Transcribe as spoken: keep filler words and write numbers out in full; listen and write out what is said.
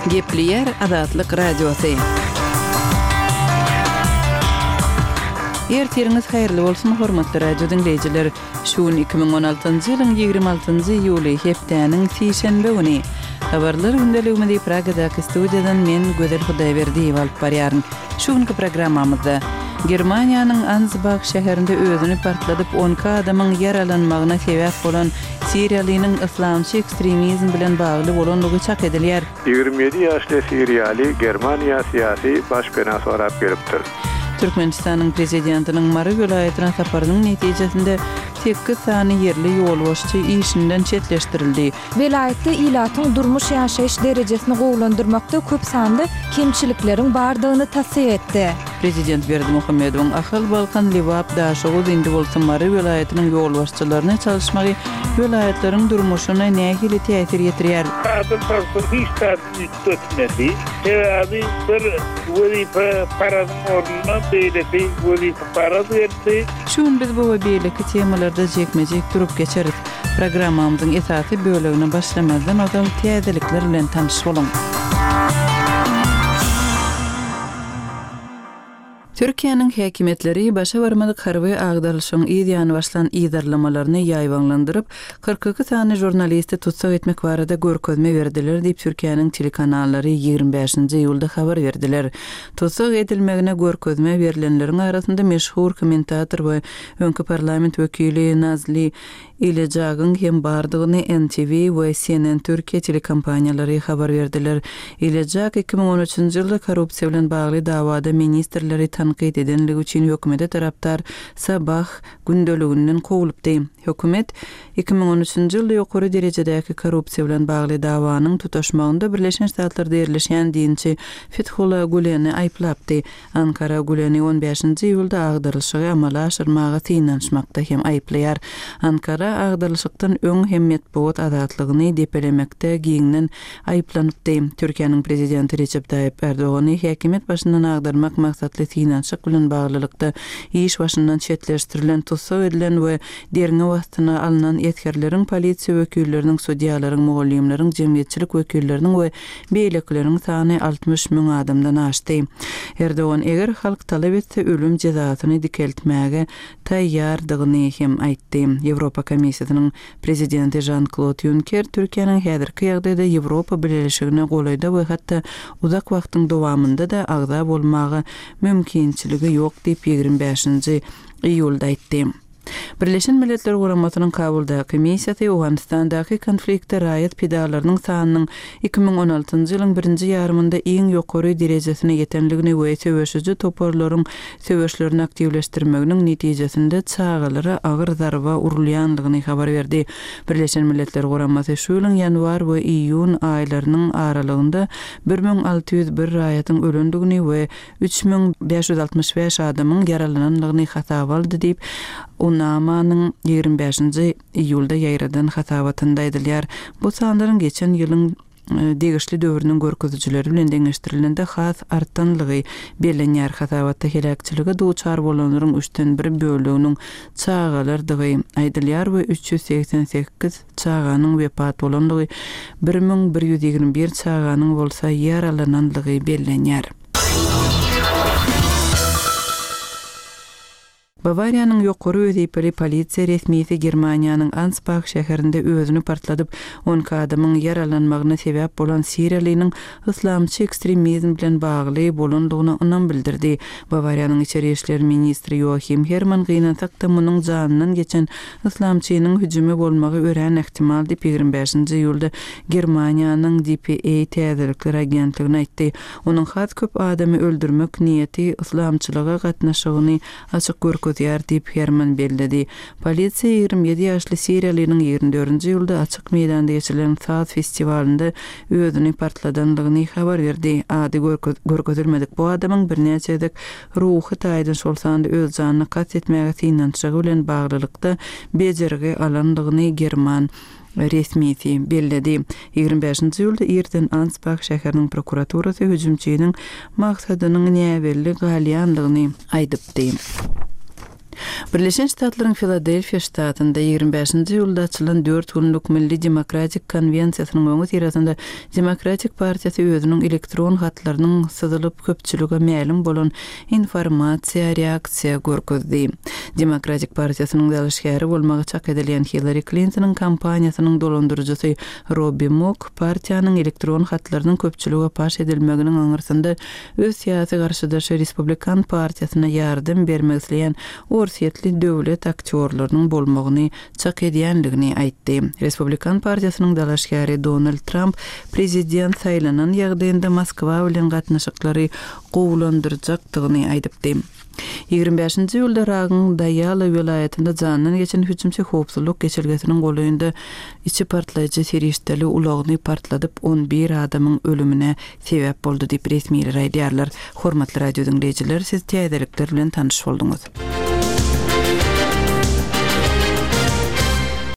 Gepliyer Adatlyk Radiosu. Ertiriniz hayırlı bolsun hormatly radio dinleyijiler. Şuun iki bin on altyncı ýylyň ýygrimi altyncı ýuly hepdäniň sişenbe güni. Habarlar gündeliginde Pragadaky studiýadan men Gödel Hudaýberdiýew alyp barýaryn. Şuňky programmamyzda Germaniýanyň Ansbach şäherinde özüni partladyp on adamyň ýaralanmagyna sebäp bolan Siriýalynyň islamçy ekstremizm bilen bagly bolanlygy çak edilýär. ýygrimi ýedi ýaşly Siriýaly Germaniýa syýasy başpena sorap beripdir. Türkmenistanyň prezidentiniň Mary welaýatyna saparynyň netijesinde sekiz sany yerli ýolbaşçy işinden çetleşdirildi. Welaýatda ilatyň durmuş ýaşaýyş derejesini gowlandyrmakda köp sanly kemçilikleriň bardygyny tasdiq etdi. Prezident Berdimuhammedowyň Ahal Balkan Liwap daşygy dindi bolsa Mary welaýatynyň ýolbaşçylaryna çalışmagy welaýatlaryň durmuşyna nähili täsir ýetirýär. Adam hiç täsir etmedi. Ýa-ni bir wezife paradyň ornuna beýleki wezife para berdi. Şuň biz bu we beýleki temalarda jekmejek durup geçerik. Programmamyzyň esasy bölegini başlamazdan adam täzelikler bilen tanyş bolun. Türkiýanyň häkimetleri başa barmadyk harby agdaryşyň ýa-ni başlan ýydarlamalaryny ýaýwanlandyryp kırk iki sany jurnalisti tutsak etmek barada görkezme berdiler diýip Türkiýanyň telekanallary ýygrimi beşinji ýylda habar berdiler. Tutsak edilmegine görkezme berilenleriň arasynda meşhur kommentator we öňkü parlament wekili Nazli Ilejagyn hem bardygyny N T V we C N N Türkiýe telekompaniýalary habar berdiler. Ilejag iki bin on üçinji ýylda korrupsiýa bilen bagly dawada ministrleri tanqid edenligi üçin hökümete taraptar Sabah gündeligininden kowulupdy. Hökümet iki bin on üçinji ýylda ýokary derejedäki korrupsiýa bilen bagly dawanyň tutaşmagynda Birleşen Ştatlar derleşýän dinçi Fethullah Guleni aýplapdy. Ankara Guleni on beşinji ýylda agdarylşygy amala aşyrmaga synanşmakda hem aýplaýar. Ankara agdarylşykdan öň hem medeniýet adatlygyny depelemekde giňden aýplanypdy. Türkiýanyň prezidenti Recep Tayyip Erdoğany häkimet başyndan agdarmak maksatly synanşyk bilen baglylykda iş başyndan çetleşdirilen tutsak edilen we derine wagtyna alynan ýetgerleriň, polisiýa wekilleriniň, sudiýalaryň, mugallimleriň, jemgyýetçilik wekilleriniň we beýlekleriň sany altmış müň adamdan aşdy. Erdoğan eger halk talap etse ölüm jezasyny dikeltmäge taýýardygyny hem aýtdy. Ýewropa Komissiýasynyň prezidenti Jean-Claude Juncker Türkiýanyň häzirki ýagdaýda Ýewropa Birleşigine golaýda we hatda uzak wagtyň dowamında da agza bolmagy mümkinçiligi ýok diýip ýygrimi beşinji iýulda aýtdy. Birleşen Milletler Guramasynyň Kabuldaky missiýasy Awganistandaky konflikte raýat pedalarynyň sanynyň iki bin on altyncı ýylyň birinji ýarymynda iň ýokary derejesine ýetenligini we söwüşüji toparlaryň söwüşlerini aktivleşdirmeginiň netijesinde çağalara agyr zarba urulýanlygyny habar berdi. Birleşen Milletler Guramasy şu ýylyň ýanwar we iýun aýlarynyň aralygynda bir bin alty ýüz bir raýatyň ölendigini we üç bin beş ýüz altmış beş adamyň yaralananlygyny hasaba aldy diýip Unamanyň ýygrimi beşinji iýulda ýaýradan hasabatynda edilýär. Bu sanlaryň geçen ýylyň degişli döwrüniň görkezüjileri bilen deňeşdirilende has artanlygy belenýär. Hasabatda helakçylyga duçar bolanlaryň üçten bir böleginiň çağalardygy aýdylýar we üç ýüz seksen sekiz çağanyň wepat bolanlygy, bir bin bir ýüz ýygrimi bir çağanyň bolsa ýaralananlygy belenýär. Bavariýanyň ýokary öýdipli polisiýa resmiýeti Germaniýanyň Ansbach şäherinde özüni partladyp on adamyň yaralanmagyna sebäp bolan Siriýalynyň islamçy ekstremizm bilen bagly bolandygyny ynam bildirdi. Bavariýanyň içeri işler ministri Joachim Hermann gynansak da munyň janyndan geçen islamçynyň hüjümi bolmagy ören ähtimal diýip ýygrimi beşinji ýylda Germaniýanyň D P A täzelikler agentligine aýtdy. Onuň hat köp adamy öldürmek niýeti islamçylyga gatnaşygyny açyk görkezýär diýip Hermann bellidi. Polisiýa ýygrimi ýedi ýaşly Siriýalynyň ýygrimi dördünji ýylda açyk meýdanda geçirilen Saz festivalinde özüni partladanlygyny habar berdi. Ady görkezilmedik bu adamyň bir näçedik ruhy taýdan şolsanda öz janyny gat etmäge synanşygy bilen baglylykda bejerigi alanlygyny German resmiýeti bellidi. ýygrimi beşinji ýylda erden Ansbach şäheriniň prokuraturasy hüjümçiýiniň maksadynyň näwelli galýanlygyny aýdypdy. Birleşen Ştatlaryň Filadelfiya ştatynda ýygrimi beşinji ýylda açylan dört günlük Milli Demokratik Konvensiýasynyň öňü tirasynda Demokratik Partiýasy özüniň elektron hatlarynyň syzylyp köpçülige ma'lum bolan informasiýa reaksiýa görkezdi. Demokratik Partiýasynyň dalşgary bolmagy çak edilen Hillary Clinton'ın kampaniýasynyň dolandyrjysy Robbie Mook partiýanyň elektron hatlarynyň köpçülige paş edilmeginiň aňyrsynda öz syýasy garşydaşy Respublikan partiýasyna ýardym bermek isleýän orsiýetli döwlet aktýorlarynyň bolmagyny çak edýänligini aýtdy. Respublikan partiýasynyň dalaşgary Donald Trump prezident saýlanan ýagdaýynda Moskwa bilen gatnaşyklary gowlandyrjakdygyny aýdypdy. ýygrimi beşinji ýylda Ragın Daýala welaýatynda janyny geçen hüjümçi howpsuzlyk geçirgesiniň golaýynda içi partlaýjy serişdeli ulagyny partladyp on bir adamyň ölümine sebäp boldy diýip resmiýetler aýdýarlar. Hormatly radio dinleýijiler, siz täzelikler bilen tanyş bolduňuz.